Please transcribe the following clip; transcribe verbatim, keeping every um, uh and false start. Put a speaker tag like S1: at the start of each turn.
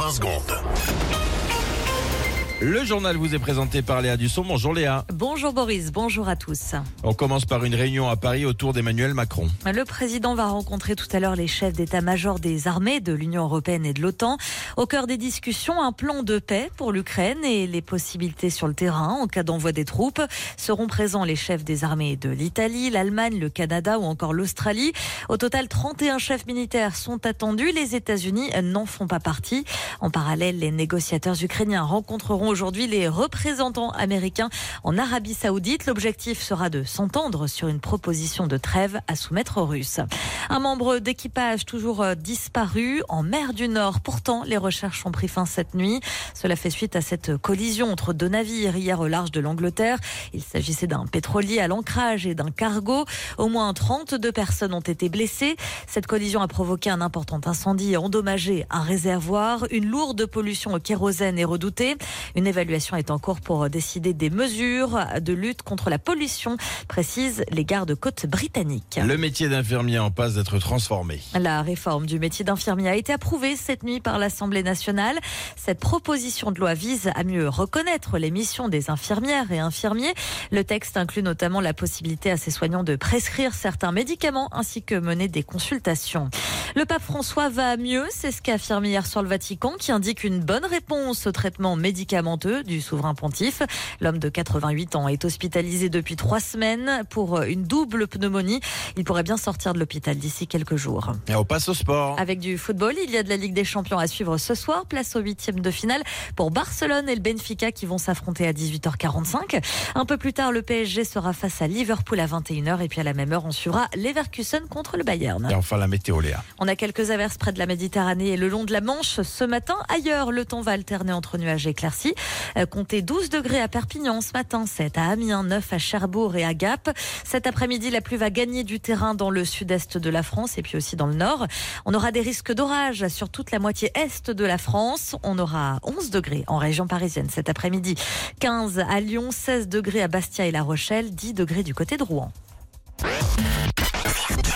S1: vingt secondes.
S2: Le journal vous est présenté par Léa Dusson. Bonjour Léa.
S3: Bonjour Boris, bonjour à tous.
S2: On commence par une réunion à Paris autour d'Emmanuel Macron.
S3: Le président va rencontrer tout à l'heure les chefs d'état-major des armées de l'Union européenne et de l'OTAN. Au cœur des discussions, un plan de paix pour l'Ukraine et les possibilités sur le terrain en cas d'envoi des troupes. Seront présents les chefs des armées de l'Italie, l'Allemagne, le Canada ou encore l'Australie. Au total, trente et un chefs militaires sont attendus. Les États-Unis n'en font pas partie. En parallèle, les négociateurs ukrainiens rencontreront aujourd'hui les représentants américains en Arabie Saoudite. L'objectif sera de s'entendre sur une proposition de trêve à soumettre aux Russes. Un membre d'équipage toujours disparu en mer du Nord. Pourtant, les recherches ont pris fin cette nuit. Cela fait suite à cette collision entre deux navires hier au large de l'Angleterre. Il s'agissait d'un pétrolier à l'ancrage et d'un cargo. Au moins trente-deux personnes ont été blessées. Cette collision a provoqué un important incendie et endommagé un réservoir. Une lourde pollution au kérosène est redoutée. Une évaluation est en cours pour décider des mesures de lutte contre la pollution, précisent les gardes-côtes britanniques.
S2: Le métier d'infirmier en passe d'être transformé.
S3: La réforme du métier d'infirmier a été approuvée cette nuit par l'Assemblée nationale. Cette proposition de loi vise à mieux reconnaître les missions des infirmières et infirmiers. Le texte inclut notamment la possibilité à ces soignants de prescrire certains médicaments ainsi que mener des consultations. Le pape François va mieux, c'est ce qu'a affirmé hier sur le Vatican, qui indique une bonne réponse au traitement médicamenteux du souverain pontife. L'homme de quatre-vingt-huit ans est hospitalisé depuis trois semaines pour une double pneumonie. Il pourrait bien sortir de l'hôpital d'ici quelques jours.
S2: Et on passe au sport.
S3: Avec du football, il y a de la Ligue des Champions à suivre ce soir. Place au huitième de finale pour Barcelone et le Benfica qui vont s'affronter à dix-huit heures quarante-cinq. Un peu plus tard, le P S G sera face à Liverpool à vingt et une heures. Et puis à la même heure, on suivra Leverkusen contre le Bayern.
S2: Et enfin la météo, Léa.
S3: On a quelques averses près de la Méditerranée et le long de la Manche ce matin. Ailleurs, le temps va alterner entre nuages et éclaircies. Euh, comptez douze degrés à Perpignan ce matin, sept à Amiens, neuf à Cherbourg et à Gap. Cet après-midi, la pluie va gagner du terrain dans le sud-est de la France et puis aussi dans le nord. On aura des risques d'orage sur toute la moitié est de la France. On aura onze degrés en région parisienne cet après-midi, quinze à Lyon, seize degrés à Bastia et La Rochelle, dix degrés du côté de Rouen.